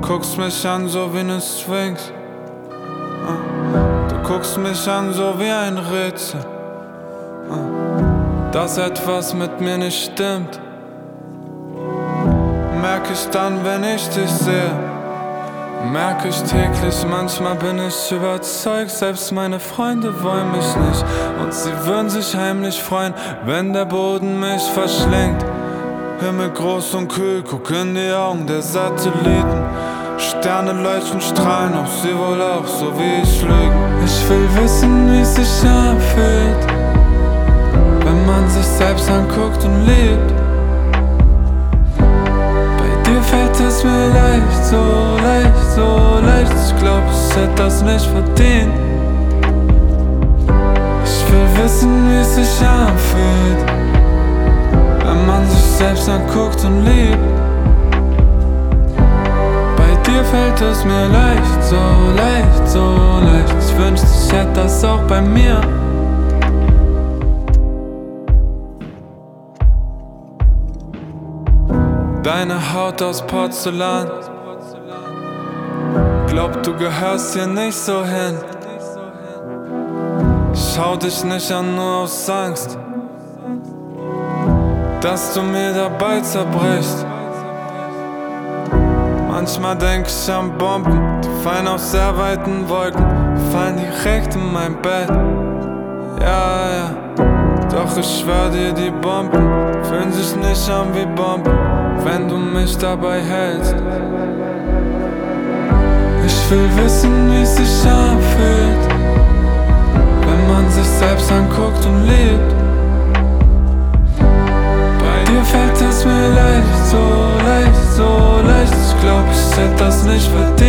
guckst mich an so wie ne Sphinx. Du guckst mich an so wie ein Rätsel. Dass etwas mit mir nicht stimmt, merk ich dann, wenn ich dich sehe. Merk ich täglich, manchmal bin ich überzeugt, selbst meine Freunde wollen mich nicht. Und sie würden sich heimlich freuen, wenn der Boden mich verschlingt. Himmel groß und kühl, guck in die Augen der Satelliten. Sterne leuchten, strahlen, ob sie wohl auch so wie ich lügen. Ich will wissen, wie es sich anfühlt, wenn man sich selbst anguckt und liebt. Bei dir fällt es mir leicht, so leicht, so leicht. Ich glaub, ich hätte das nicht verdient. Ich will wissen, wie es sich anfühlt, wenn man sich selbst anguckt und liebt. Bei dir fällt es mir leicht, so leicht, so leicht. Ich wünschte, ich hätte das auch bei mir. Deine Haut aus Porzellan, glaub, du gehörst hier nicht so hin. Schau dich nicht an, nur aus Angst, dass du mir dabei zerbrichst. Manchmal denk ich an Bomben, die fallen aus sehr weiten Wolken, fallen direkt in mein Bett. Ja, ja, doch ich schwör dir, die Bomben fühlen sich nicht an wie Bomben, wenn du mich dabei hältst. Ich will wissen, wie es sich anfühlt, wenn man sich selbst anguckt und liebt. Bei dir fällt es mir leicht, so leicht, so leicht. Ich glaub, ich hätte das nicht verdient.